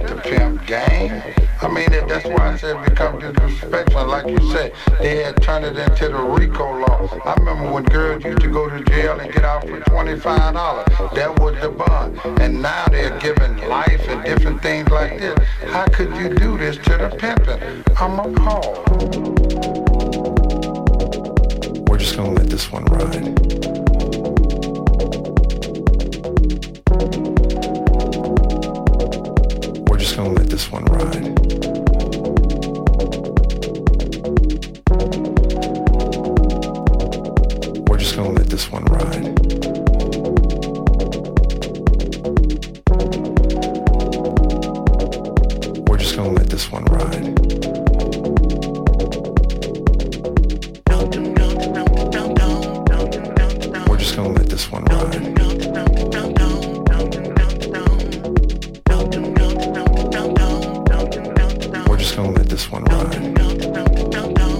ain't the pimp gang. I mean, that's why I said it become disrespectful. Like you said, they had turned it into the RICO law. I remember when girls used to go to jail and get out for $25. That was the bond. And now they're giving life and different things like this. How could you do this to the pimpin'? I'm appalled. We're just gonna let this one ride. We're just gonna let this one ride. We're just gonna let this one ride. We're just gonna let this one ride. We're just gonna let this one ride. We're just gonna let this one ride.